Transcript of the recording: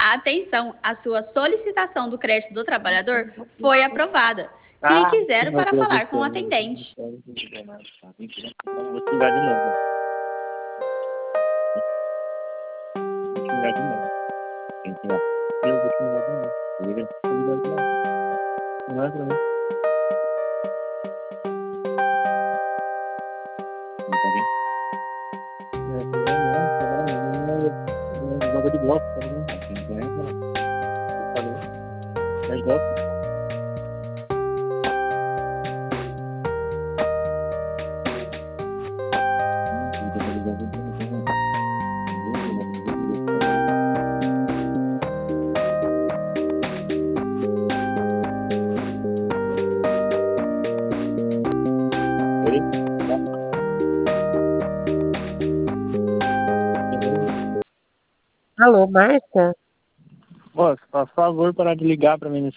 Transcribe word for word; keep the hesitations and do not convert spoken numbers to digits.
Atenção, a sua solicitação do crédito do trabalhador foi aprovada. Ah, Clique zero meu para Deus falar do com o céu. atendente. Vou xingar de novo. Vou xingar de novo. Tem que ir. Eu vou xingar de novo. Liga. Liga de novo. Não é pra mim. Não tá bem? É, não, não, não, não, não, joga de golpe, tá vendo? Assim, não é, não. Eu falei. É golpe. Alô, Márcia? Moço, por favor, parar de ligar pra mim nesse